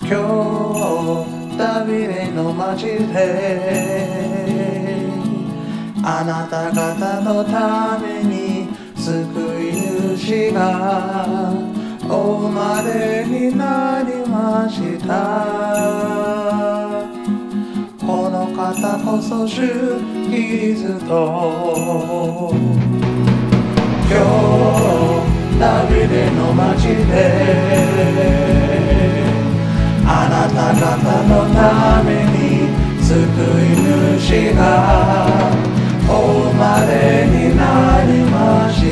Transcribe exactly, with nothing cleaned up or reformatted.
今日ダビデの街であなた方のために救い主がお生まれになりました。この方こそ主キリスト。今日ダビデの街であなた方のために救い主がお生まれになりました。